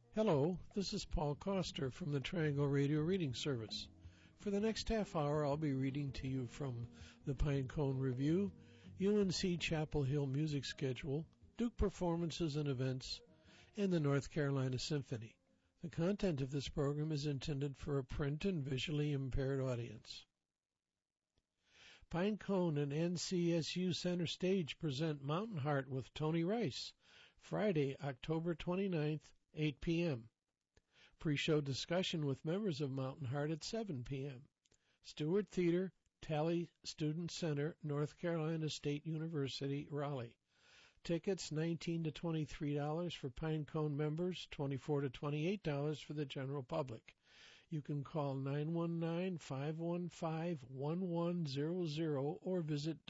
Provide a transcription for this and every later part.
Hello, this is Paul Koster from the Triangle Radio Reading Service. For the next half hour, I'll be reading to you from the Pinecone Review, UNC Chapel Hill music schedule, Duke performances and events, and the North Carolina Symphony. The content of this program is intended for a print and visually impaired audience. Pinecone and NCSU Center Stage present Mountain Heart with Tony Rice, Friday, October 29th, 8 p.m. Pre-show discussion with members of Mountain Heart at 7 p.m. Stewart Theater, Talley Student Center, North Carolina State University, Raleigh. Tickets $19 to $23 for Pinecone members, $24 to $28 for the general public. You can call 919-515-1100 or visit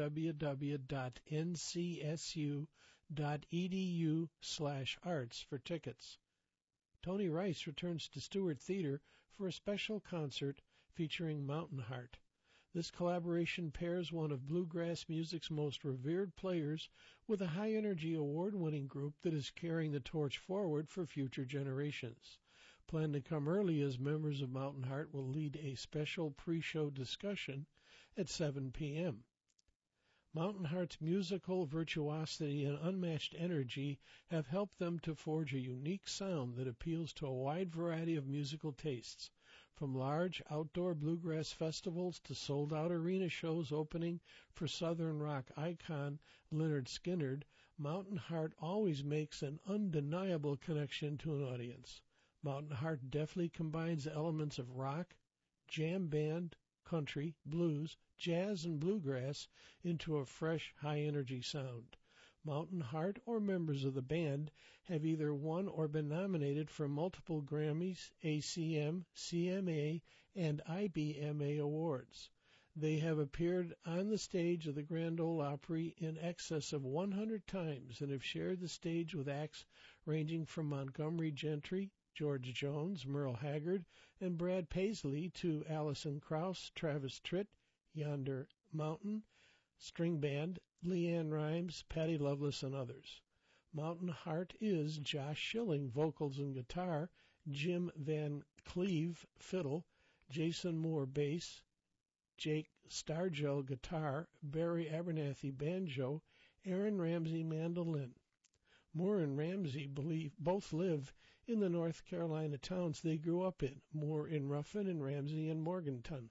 www.ncsu.edu/arts for tickets. Tony Rice returns to Stewart Theater for a special concert featuring Mountain Heart. This collaboration pairs one of bluegrass music's most revered players with a high-energy award-winning group that is carrying the torch forward for future generations. Plan to come early as members of Mountain Heart will lead a special pre-show discussion at 7 p.m. Mountain Heart's musical virtuosity and unmatched energy have helped them to forge a unique sound that appeals to a wide variety of musical tastes, from large outdoor bluegrass festivals to sold-out arena shows opening for Southern rock icon Lynyrd Skynyrd. Mountain Heart always makes an undeniable connection to an audience. Mountain Heart deftly combines elements of rock, jam band, country, blues, jazz, and bluegrass into a fresh, high-energy sound. Mountain Heart or members of the band have either won or been nominated for multiple Grammys, ACM, CMA, and IBMA awards. They have appeared on the stage of the Grand Ole Opry in excess of 100 times and have shared the stage with acts ranging from Montgomery Gentry, George Jones, Merle Haggard, and Brad Paisley to Alison Krauss, Travis Tritt, Yonder Mountain, String Band, Leanne Rimes, Patty Loveless, and others. Mountain Heart is Josh Schilling, vocals and guitar, Jim Van Cleve, fiddle, Jason Moore, bass, Jake Stargell, guitar, Barry Abernathy, banjo, Aaron Ramsey, mandolin. Moore and Ramsey both live in the North Carolina towns they grew up in, Moore in Ruffin and Ramsey in Morganton.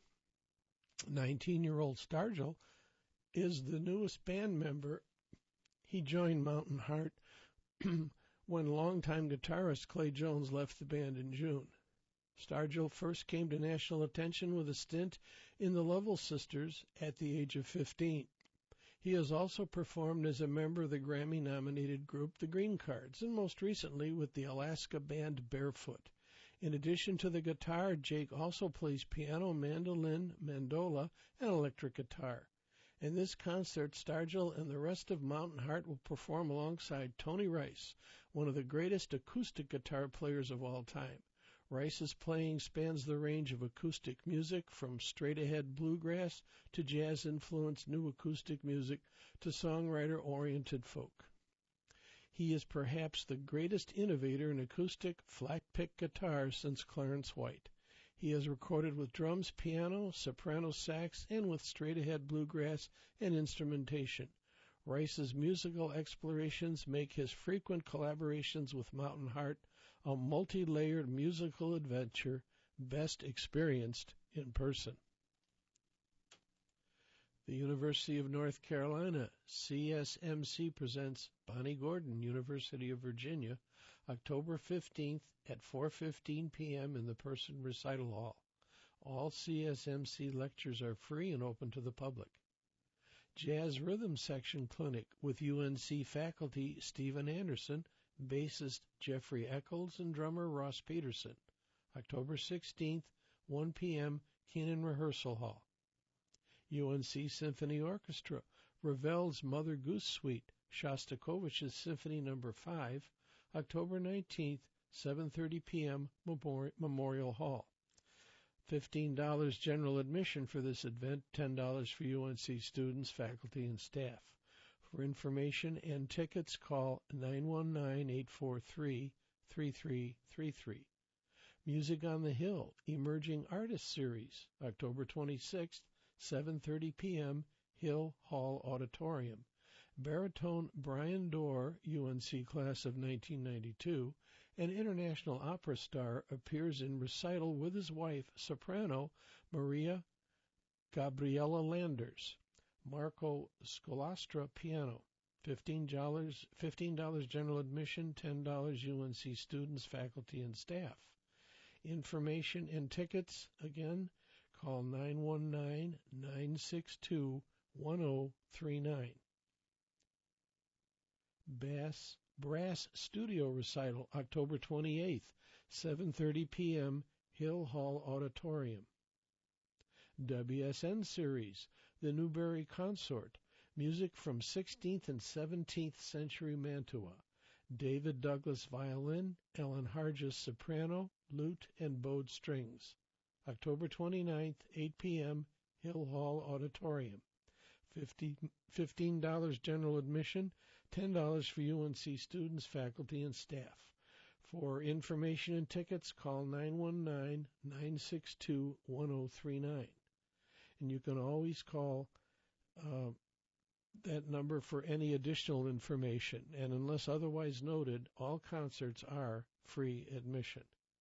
19-year-old Stargell is the newest band member. He joined Mountain Heart when longtime guitarist Clay Jones left the band in June. Stargell first came to national attention with a stint in the Lovell Sisters at the age of 15. He has also performed as a member of the Grammy-nominated group The Green Cards, and most recently with the Alaska band Barefoot. In addition to the guitar, Jake also plays piano, mandolin, mandola, and electric guitar. In this concert, Stargell and the rest of Mountain Heart will perform alongside Tony Rice, one of the greatest acoustic guitar players of all time. Rice's playing spans the range of acoustic music, from straight-ahead bluegrass to jazz-influenced new acoustic music to songwriter-oriented folk. He is perhaps the greatest innovator in acoustic flat-pick guitar since Clarence White. He has recorded with drums, piano, soprano sax, and with straight-ahead bluegrass and instrumentation. Rice's musical explorations make his frequent collaborations with Mountain Heart a multi-layered musical adventure best experienced in person. The University of North Carolina, CSMC, presents Bonnie Gordon, University of Virginia, October 15th at 4:15 p.m. in the Person Recital Hall. All CSMC lectures are free and open to the public. Jazz Rhythm Section Clinic with UNC faculty Stephen Anderson, bassist Jeffrey Eccles, and drummer Ross Peterson. October 16th, 1 p.m., Keenan Rehearsal Hall. UNC Symphony Orchestra, Ravel's Mother Goose Suite, Shostakovich's Symphony No. 5, October 19th, 7:30 p.m., Memorial Hall. $15 general admission for this event, $10 for UNC students, faculty, and staff. For information and tickets, call 919-843-3683. 3333. Music on the Hill, Emerging Artists Series, October 26th, 7:30 p.m., Hill Hall Auditorium. Baritone Brian Dorr, UNC class of 1992, an international opera star, appears in recital with his wife, soprano Maria Gabriela Landers. Marco Scolastra, piano. $15 general admission, $10 UNC students, faculty, and staff. Information and tickets, again, call 919-962-1039. Brass Studio Recital, October 28th, 7:30 p.m., Hill Hall Auditorium. WSN Series, The Newberry Consort, music from 16th and 17th century Mantua. David Douglas violin, Ellen Hargis soprano, lute, and bowed strings. October 29th, 8 p.m., Hill Hall Auditorium. $15 general admission, $10 for UNC students, faculty, and staff. For information and tickets, call 919-962-1039. And you can always call that number for any additional information. And unless otherwise noted, all concerts are free admission.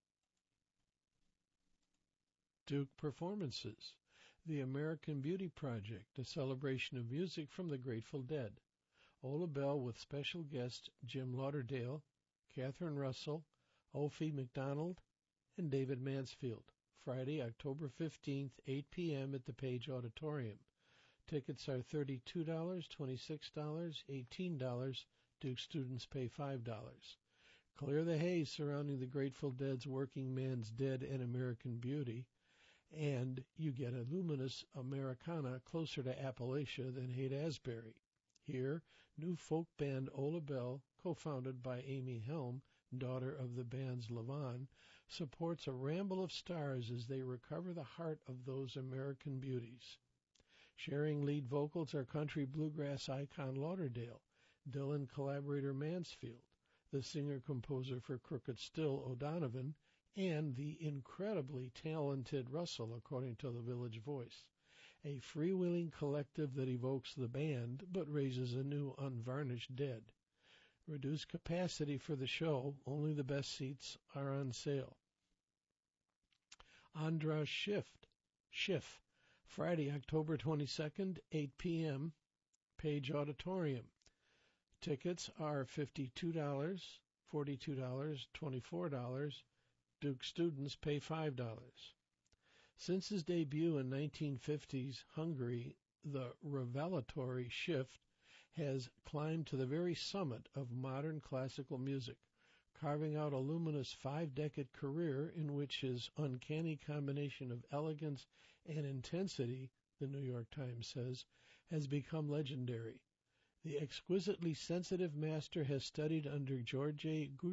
Duke Performances, The American Beauty Project, a celebration of music from the Grateful Dead. Ola Bell with special guests Jim Lauderdale, Catherine Russell, Opie McDonald, and David Mansfield. Friday, October 15th, 8 p.m. at the Page Auditorium. Tickets are $32, $26, $18. Duke students pay $5. Clear the haze surrounding the Grateful Dead's Working Man's Dead and American Beauty, and you get a luminous Americana closer to Appalachia than Haight-Ashbury. Here, new folk band Ola Bell, co-founded by Amy Helm, daughter of the band's Levon, supports a ramble of stars as they recover the heart of those American beauties. Sharing lead vocals are country bluegrass icon Lauderdale, Dylan collaborator Mansfield, the singer-composer for Crooked Still O'Donovan, and the incredibly talented Russell, according to the Village Voice. A freewheeling collective that evokes the band, but raises a new unvarnished Dead. Reduced capacity for the show, only the best seats are on sale. Andra Schiff, Friday, October 22nd, 8 p.m., Page Auditorium. Tickets are $52, $42, $24. Duke students pay $5. Since his debut in 1950s Hungary, the revelatory Schiff has climbed to the very summit of modern classical music, carving out a luminous 5-decade career in which his uncanny combination of elegance and intensity, the New York Times says, has become legendary. The exquisitely sensitive master has studied under George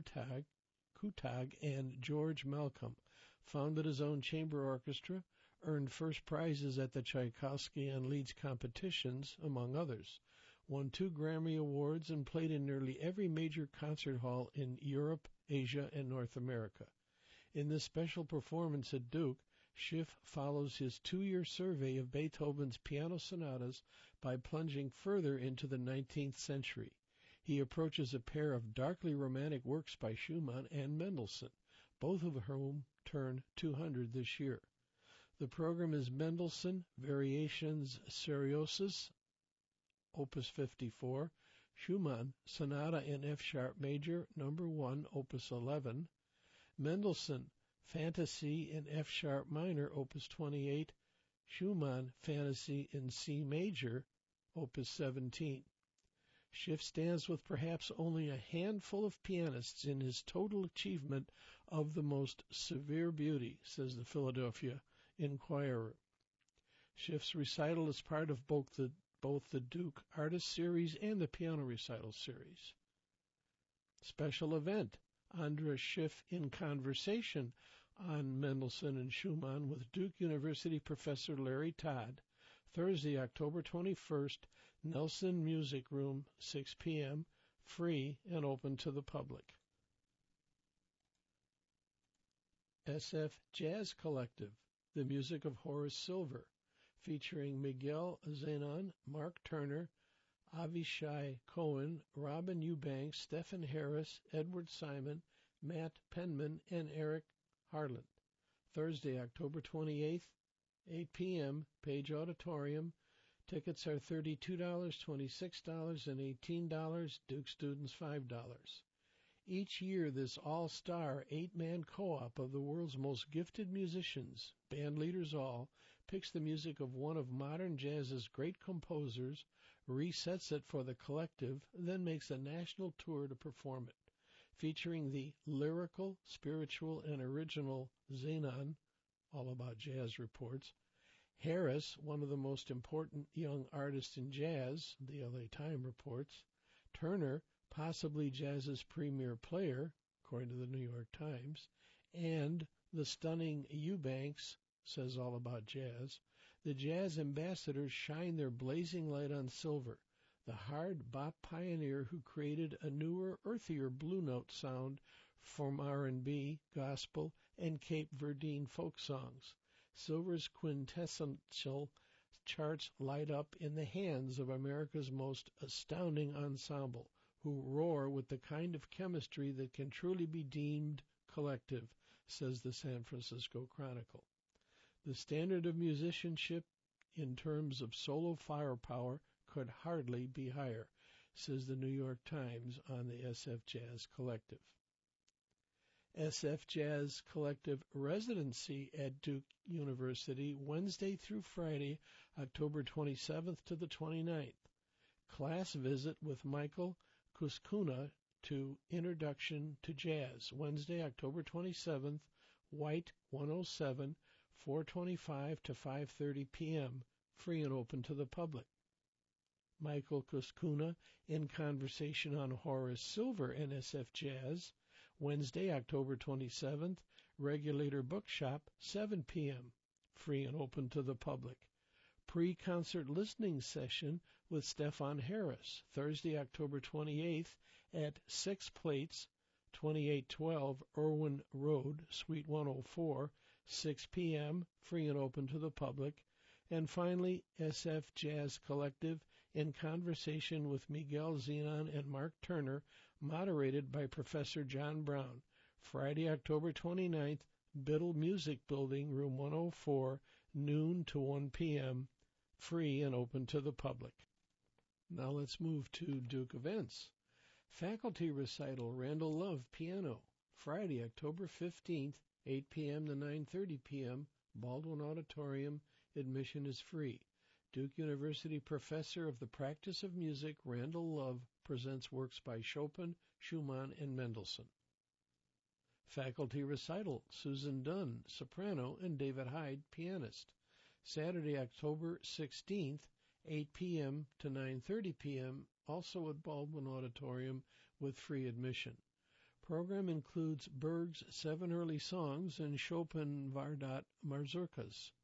Kutag and George Malcolm, founded his own chamber orchestra, earned first prizes at the Tchaikovsky and Leeds competitions, among others, won 2 Grammy Awards, and played in nearly every major concert hall in Europe, Asia, and North America. In this special performance at Duke, Schiff follows his 2-year survey of Beethoven's piano sonatas by plunging further into the 19th century. He approaches a pair of darkly romantic works by Schumann and Mendelssohn, both of whom turn 200 this year. The program is Mendelssohn Variations Seriosus, Opus 54, Schumann Sonata in F-sharp major, number 1, Opus 11, Mendelssohn Fantasy in F-sharp minor, Opus 28, Schumann Fantasy in C major, Opus 17. Schiff stands with perhaps only a handful of pianists in his total achievement of the most severe beauty, says the Philadelphia Inquirer. Schiff's recital is part of both the Duke Artist Series and the Piano Recital Series. Special event, Andra Schiff in conversation on Mendelssohn and Schumann with Duke University professor Larry Todd, Thursday, October 21st, Nelson Music Room, 6 p.m., free and open to the public. SF Jazz Collective, the music of Horace Silver, featuring Miguel Zenon, Mark Turner, Avishai Cohen, Robin Eubanks, Stephen Harris, Edward Simon, Matt Penman, and Eric Harland. Thursday, October 28th, 8 p.m., Page Auditorium. Tickets are $32, $26, and $18. Duke students $5. Each year, this all-star eight-man co-op of the world's most gifted musicians, band leaders all, picks the music of one of modern jazz's great composers, resets it for the collective, then makes a national tour to perform it. Featuring the lyrical, spiritual, and original Zenon, All About Jazz reports, Harris, one of the most important young artists in jazz, the LA Times reports, Turner, possibly jazz's premier player, according to the New York Times, and the stunning Eubanks, says All About Jazz, the jazz ambassadors shine their blazing light on Silver, the hard bop pioneer who created a newer, earthier blue note sound from R&B, gospel, and Cape Verdean folk songs. Silver's quintessential charts light up in the hands of America's most astounding ensemble, who roar with the kind of chemistry that can truly be deemed collective, says the San Francisco Chronicle. The standard of musicianship in terms of solo firepower could hardly be higher, says the New York Times on the SF Jazz Collective. SF Jazz Collective residency at Duke University, Wednesday through Friday, October 27th to the 29th. Class visit with Michael Kuskuna to Introduction to Jazz, Wednesday, October 27th, White 107, 4:25 to 5:30 p.m., free and open to the public. Michael Kuskuna in conversation on Horace Silver and SF Jazz, Wednesday, October 27th, Regulator Bookshop, 7 p.m., free and open to the public. Pre-concert listening session with Stefan Harris, Thursday, October 28th at 6 Plates, 2812 Irwin Road, Suite 104, 6 p.m., free and open to the public. And finally, SF Jazz Collective in conversation with Miguel Zenon and Mark Turner, moderated by Professor John Brown, Friday, October 29th, Biddle Music Building, Room 104, noon to 1 p.m., free and open to the public. Now let's move to Duke events. Faculty Recital, Randall Love, Piano, Friday, October 15th, 8 p.m. to 9:30 p.m., Baldwin Auditorium. Admission is free. Duke University Professor of the Practice of Music, Randall Love, presents works by Chopin, Schumann, and Mendelssohn. Faculty Recital, Susan Dunn, soprano, and David Hyde, pianist. Saturday, October 16th, 8 p.m. to 9:30 p.m., also at Baldwin Auditorium with free admission. Program includes Berg's 7 early songs and Chopin Vardat Mazurkas.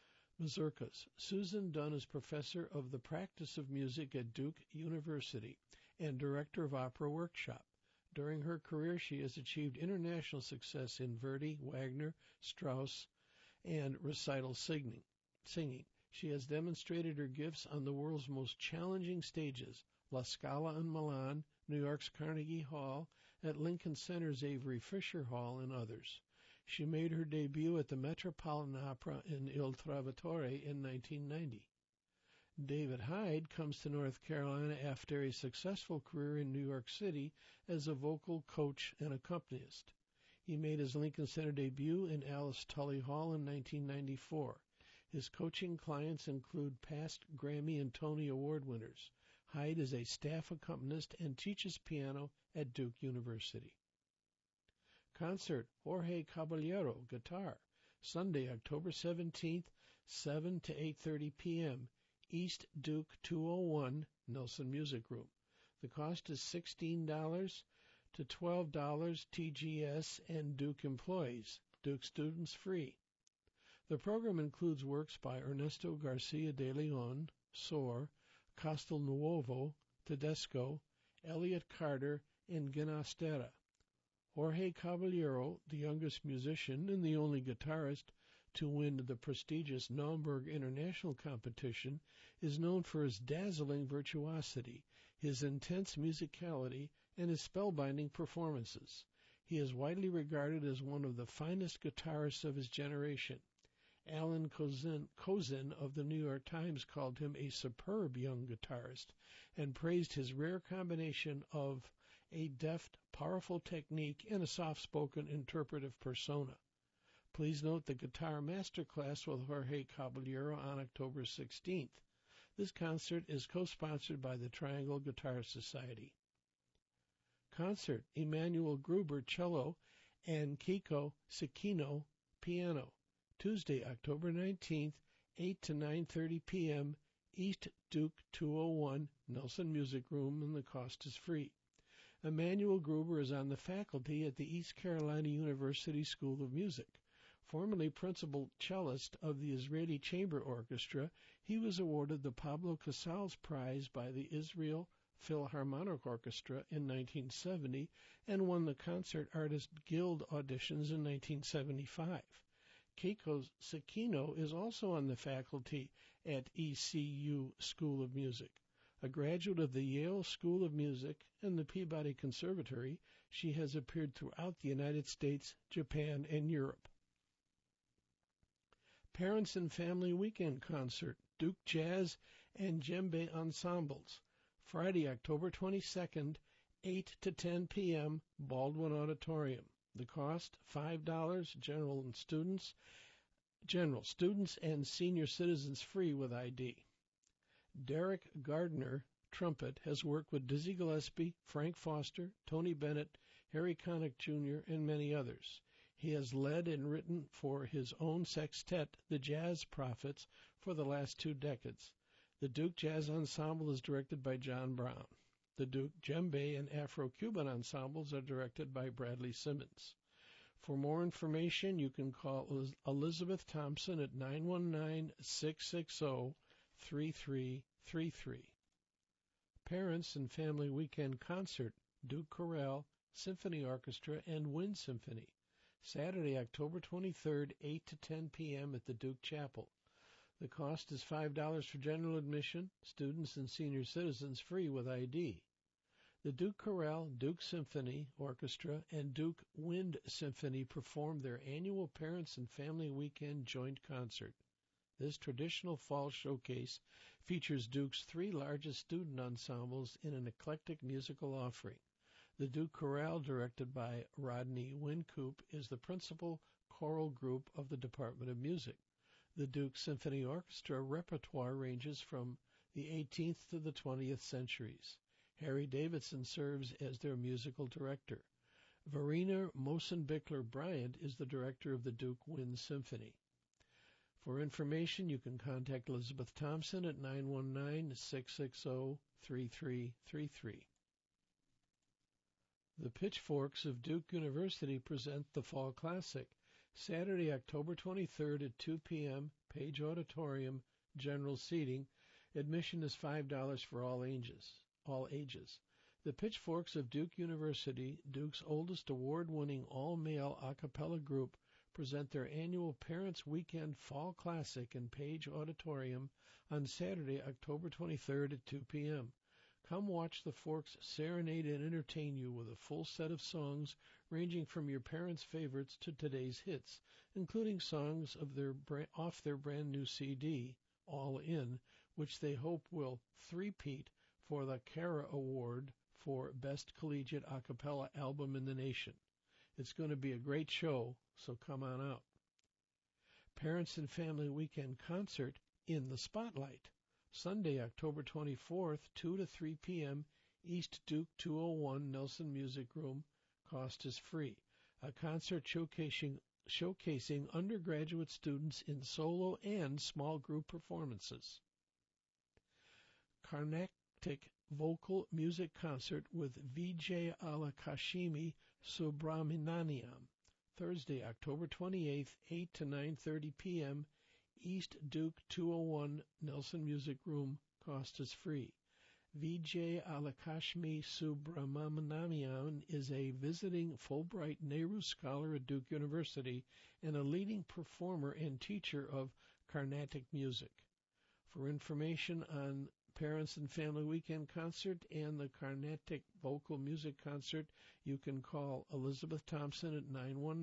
Susan Dunn is professor of the practice of music at Duke University and director of Opera Workshop. During her career, she has achieved international success in Verdi, Wagner, Strauss, and recital singing. She has demonstrated her gifts on the world's most challenging stages, La Scala in Milan, New York's Carnegie Hall, at Lincoln Center's Avery Fisher Hall, and others. She made her debut at the Metropolitan Opera in Il Trovatore in 1990. David Hyde comes to North Carolina after a successful career in New York City as a vocal coach and accompanist. He made his Lincoln Center debut in Alice Tully Hall in 1994. His coaching clients include past Grammy and Tony Award winners. Hyde is a staff accompanist and teaches piano at Duke University. Concert, Jorge Caballero, guitar, Sunday, October 17th, 7 to 8:30 p.m., East Duke 201, Nelson Music Room. The cost is $16 to $12 TGS and Duke employees. Duke students free. The program includes works by Ernesto Garcia de Leon, Soar, Castelnuovo, Tedesco, Elliott Carter, and Ginastera. Jorge Caballero, the youngest musician and the only guitarist to win the prestigious Naumburg International Competition, is known for his dazzling virtuosity, his intense musicality, and his spellbinding performances. He is widely regarded as one of the finest guitarists of his generation. Alan Kozin of the New York Times called him a superb young guitarist and praised his rare combination of a deft, powerful technique and a soft-spoken interpretive persona. Please note the Guitar Masterclass with Jorge Caballero on October 16th. This concert is co-sponsored by the Triangle Guitar Society. Concert: Emanuel Gruber, cello, and Kiko Sekino, piano. Tuesday, October 19th, 8 to 9:30 p.m., East Duke 201, Nelson Music Room, and the cost is free. Emanuel Gruber is on the faculty at the East Carolina University School of Music. Formerly principal cellist of the Israeli Chamber Orchestra, he was awarded the Pablo Casals Prize by the Israel Philharmonic Orchestra in 1970 and won the Concert Artist Guild auditions in 1975. Keiko Sekino is also on the faculty at ECU School of Music. A graduate of the Yale School of Music and the Peabody Conservatory, she has appeared throughout the United States, Japan, and Europe. Parents and Family Weekend Concert, Duke Jazz and Djembe Ensembles. Friday, October 22nd, 8 to 10 p.m., Baldwin Auditorium. The cost, $5, general students and senior citizens free with ID. Derek Gardner, trumpet, has worked with Dizzy Gillespie, Frank Foster, Tony Bennett, Harry Connick Jr., and many others. He has led and written for his own sextet, the Jazz Prophets, for the last 2 decades. The Duke Jazz Ensemble is directed by John Brown. The Duke Djembe and Afro-Cuban ensembles are directed by Bradley Simmons. For more information, you can call Elizabeth Thompson at 919-660-3333. Parents and Family Weekend Concert, Duke Chorale, Symphony Orchestra, and Wind Symphony. Saturday, October 23rd, 8 to 10 p.m. at the Duke Chapel. The cost is $5 for general admission, students and senior citizens free with ID. The Duke Chorale, Duke Symphony Orchestra, and Duke Wind Symphony perform their annual Parents and Family Weekend joint concert. This traditional fall showcase features Duke's 3 largest student ensembles in an eclectic musical offering. The Duke Chorale, directed by Rodney Wincoop, is the principal choral group of the Department of Music. The Duke Symphony Orchestra repertoire ranges from the 18th to the 20th centuries. Harry Davidson serves as their musical director. Verena Mosenbichler Bryant is the director of the Duke Wind Symphony. For information, you can contact Elizabeth Thompson at 919-660-3333. The Pitchforks of Duke University present the Fall Classic, Saturday, October 23rd at 2 p.m., Page Auditorium, general seating. Admission is $5 for all ages. The Pitchforks of Duke University, Duke's oldest award-winning all-male a cappella group, present their annual Parents' Weekend Fall Classic in Page Auditorium on Saturday, October 23rd at 2 p.m. Come watch the Forks serenade and entertain you with a full set of songs ranging from your parents' favorites to today's hits, including songs off their brand new CD, All In, which they hope will three-peat for the Cara Award for Best Collegiate A Cappella Album in the Nation. It's going to be a great show, so come on out. Parents and Family Weekend Concert, In the Spotlight. Sunday, October 24th, 2 to 3 p.m., East Duke 201, Nelson Music Room. Cost is free. A concert showcasing undergraduate students in solo and small group performances. Carnatic Vocal Music Concert with Vijay Alakashimi Subramaniam. Thursday, October 28th, 8 to 9:30 p.m., East Duke 201, Nelson Music Room. Cost is free. Vijay Alakashmi Subramanian is a visiting Fulbright Nehru Scholar at Duke University and a leading performer and teacher of Carnatic music. For information on Parents and Family Weekend Concert and the Carnatic Vocal Music Concert, you can call Elizabeth Thompson at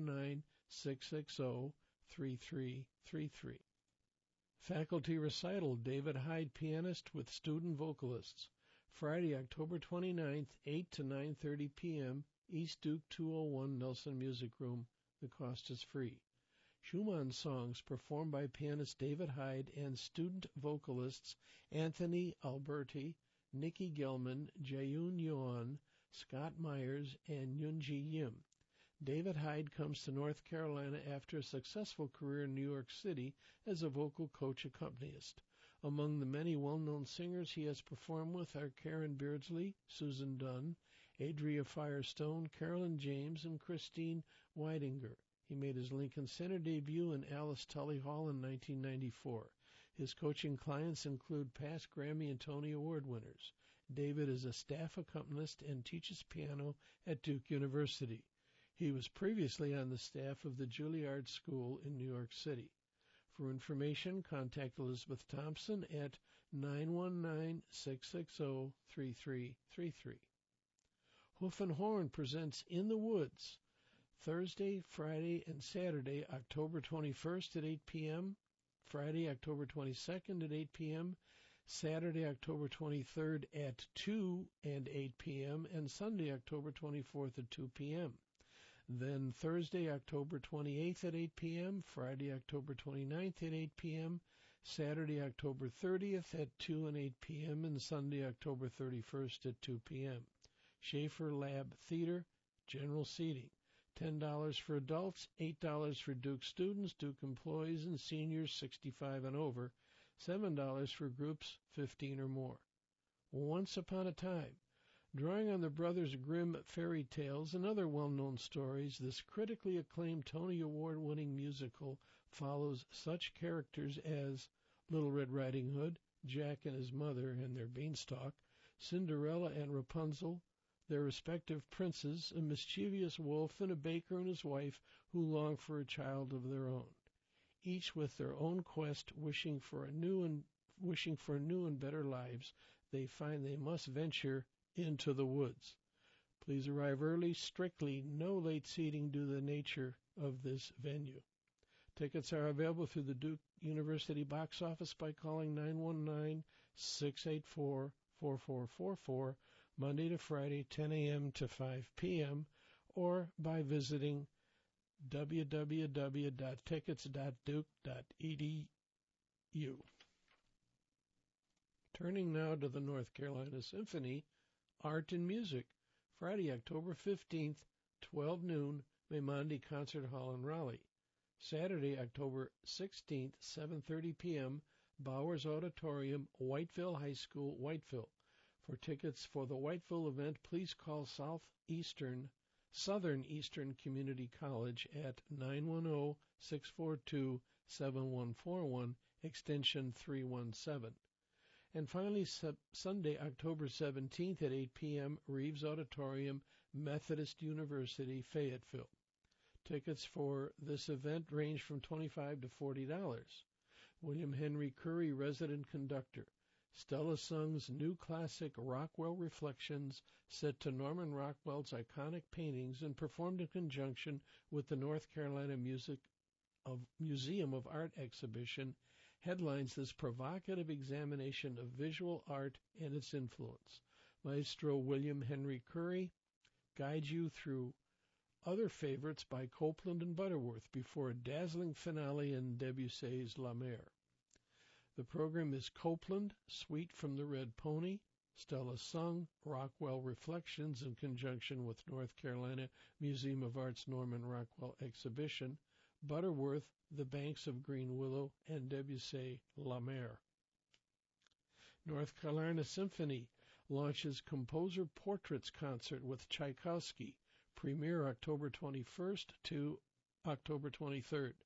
919-660-3333. Faculty Recital, David Hyde, pianist with student vocalists. Friday, October 29th, 8 to 9:30 p.m., East Duke 201 Nelson Music Room. The cost is free. Schumann songs performed by pianist David Hyde and student vocalists Anthony Alberti, Nikki Gelman, Jaeyoon Yuan, Scott Myers, and Yoonji Yim. David Hyde comes to North Carolina after a successful career in New York City as a vocal coach accompanist. Among the many well-known singers he has performed with are Karen Beardsley, Susan Dunn, Adria Firestone, Carolyn James, and Christine Weidinger. He made his Lincoln Center debut in Alice Tully Hall in 1994. His coaching clients include past Grammy and Tony Award winners. David is a staff accompanist and teaches piano at Duke University. He was previously on the staff of the Juilliard School in New York City. For information, contact Elizabeth Thompson at 919-660-3333. Hoof and Horn presents In the Woods, Thursday, Friday, and Saturday, October 21st at 8 p.m., Friday, October 22nd at 8 p.m., Saturday, October 23rd at 2 and 8 p.m., and Sunday, October 24th at 2 p.m. Then Thursday, October 28th at 8 p.m., Friday, October 29th at 8 p.m., Saturday, October 30th at 2 and 8 p.m., and Sunday, October 31st at 2 p.m. Schaefer Lab Theater, general seating. $10 for adults, $8 for Duke students, Duke employees, and seniors 65 and over, $7 for groups 15 or more. Once upon a time, drawing on the Brothers Grimm fairy tales and other well-known stories, this critically acclaimed Tony Award-winning musical follows such characters as Little Red Riding Hood, Jack and his mother and their beanstalk, Cinderella and Rapunzel, their respective princes, a mischievous wolf, and a baker and his wife who long for a child of their own. Each with their own quest, wishing for new and better lives, they find they must venture into the woods. Please arrive early, strictly no late seating due to the nature of this venue. Tickets are available through the Duke University box office by calling 919-684-4444, Monday to Friday, 10 a.m. to 5 p.m., or by visiting www.tickets.duke.edu. Turning now to the North Carolina Symphony, Art and Music, Friday, October 15th, 12 noon, Maimandi Concert Hall in Raleigh. Saturday, October 16th, 7:30 p.m., Bowers Auditorium, Whiteville High School, Whiteville. For tickets for the Whiteville event, please call Southern Eastern Community College at 910-642-7141, extension 317. And finally, Sunday, October 17th at 8 p.m., Reeves Auditorium, Methodist University, Fayetteville. Tickets for this event range from $25 to $40. William Henry Curry, resident conductor. Stella Sung's new classic Rockwell Reflections, set to Norman Rockwell's iconic paintings and performed in conjunction with the North Carolina Museum of Art exhibition, headlines this provocative examination of visual art and its influence. Maestro William Henry Curry guides you through other favorites by Copland and Butterworth before a dazzling finale in Debussy's La Mer. The program is Copland, Suite from the Red Pony, Stella Sung, Rockwell Reflections in conjunction with North Carolina Museum of Art's Norman Rockwell exhibition, Butterworth, The Banks of Green Willow, and Debussy, La Mer. North Carolina Symphony launches Composer Portraits Concert with Tchaikovsky, premiere October 21st to October 23rd.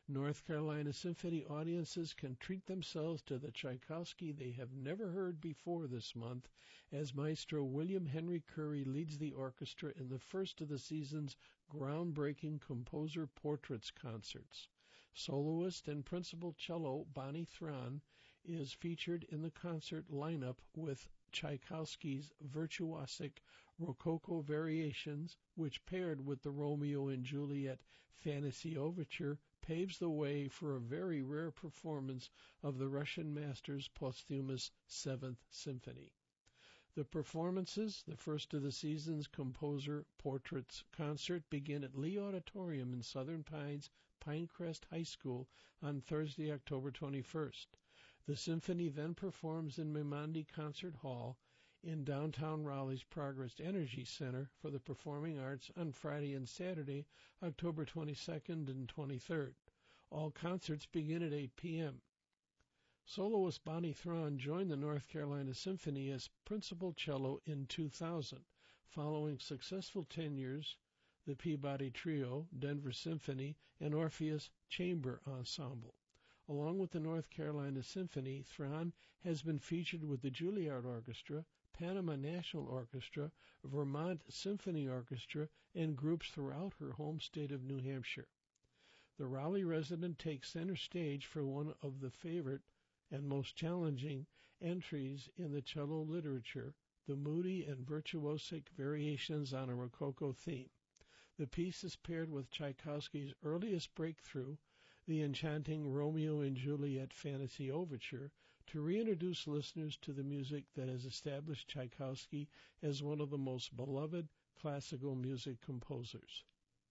North Carolina Symphony audiences can treat themselves to the Tchaikovsky they have never heard before this month as Maestro William Henry Curry leads the orchestra in the first of the season's groundbreaking Composer Portraits concerts. Soloist and principal cello Bonnie Thran is featured in the concert lineup with Tchaikovsky's virtuosic Rococo Variations, which paired with the Romeo and Juliet Fantasy Overture paves the way for a very rare performance of the Russian master's posthumous Seventh Symphony. The performances, the first of the season's Composer Portraits concert, begin at Lee Auditorium in Southern Pines, Pinecrest High School on Thursday, October 21st. The symphony then performs in Maimandi Concert Hall in downtown Raleigh's Progress Energy Center for the Performing Arts on Friday and Saturday, October 22nd and 23rd. All concerts begin at 8 p.m. Soloist Bonnie Thran joined the North Carolina Symphony as principal cello in 2000, following successful tenures, the Peabody Trio, Denver Symphony, and Orpheus Chamber Ensemble. Along with the North Carolina Symphony, Thran has been featured with the Juilliard Orchestra, Panama National Orchestra, Vermont Symphony Orchestra, and groups throughout her home state of New Hampshire. The Raleigh resident takes center stage for one of the favorite and most challenging entries in the cello literature, the moody and virtuosic variations on a Rococo theme. The piece is paired with Tchaikovsky's earliest breakthrough, the enchanting Romeo and Juliet Fantasy Overture, to reintroduce listeners to the music that has established Tchaikovsky as one of the most beloved classical music composers.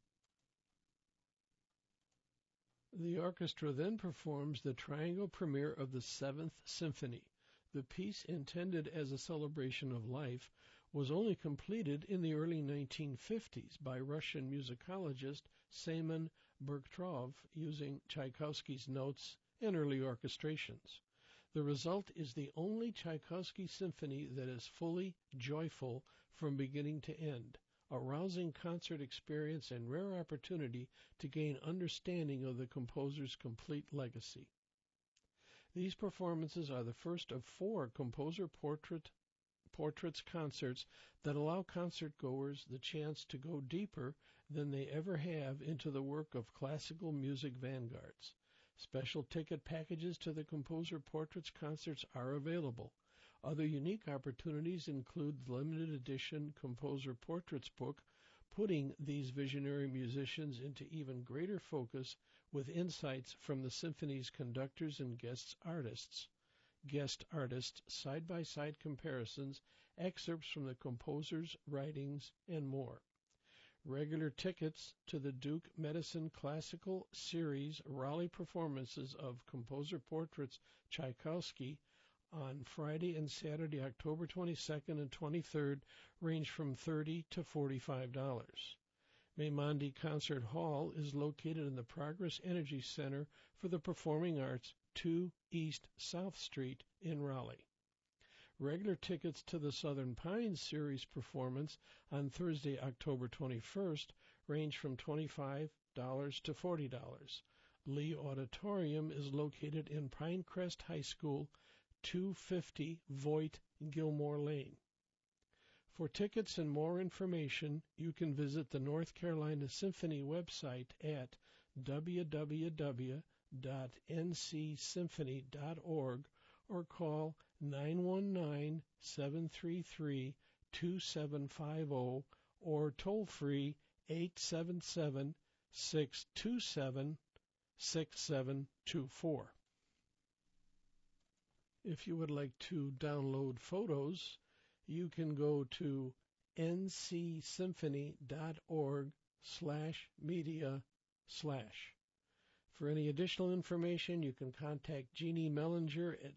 The orchestra then performs the triangle premiere of the Seventh Symphony. The piece, intended as a celebration of life, was only completed in the early 1950s by Russian musicologist Semen Bergtrov using Tchaikovsky's notes and early orchestrations. The result is the only Tchaikovsky symphony that is fully joyful from beginning to end, a rousing concert experience and rare opportunity to gain understanding of the composer's complete legacy. These performances are the first of 4 Composer Portraits concerts that allow concertgoers the chance to go deeper than they ever have into the work of classical music vanguards. Special ticket packages to the Composer Portraits concerts are available. Other unique opportunities include the limited edition Composer Portraits book, putting these visionary musicians into even greater focus with insights from the symphony's conductors and guest artists, side-by-side comparisons, excerpts from the composer's writings, and more. Regular tickets to the Duke Medicine Classical Series Raleigh performances of Composer Portraits Tchaikovsky on Friday and Saturday, October 22nd and 23rd, range from $30 to $45. Maimandi Concert Hall is located in the Progress Energy Center for the Performing Arts, 2 East South Street in Raleigh. Regular tickets to the Southern Pines Series performance on Thursday, October 21st, range from $25 to $40. Lee Auditorium is located in Pinecrest High School, 250 Voight Gilmore Lane. For tickets and more information, you can visit the North Carolina Symphony website at www.ncsymphony.org or call 919-733-2750 or toll-free 877-627-6724. If you would like to download photos, you can go to ncsymphony.org/media/. For any additional information, you can contact Jeannie Mellinger at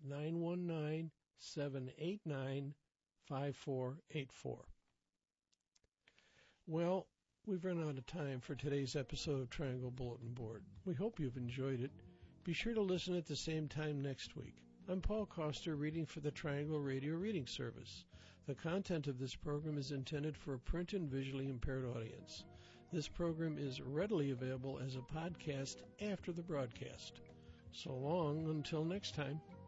919-789-5484. Well, we've run out of time for today's episode of Triangle Bulletin Board. We hope you've enjoyed it. Be sure to listen at the same time next week. I'm Paul Koster, reading for the Triangle Radio Reading Service. The content of this program is intended for a print and visually impaired audience. This program is readily available as a podcast after the broadcast. So long until next time.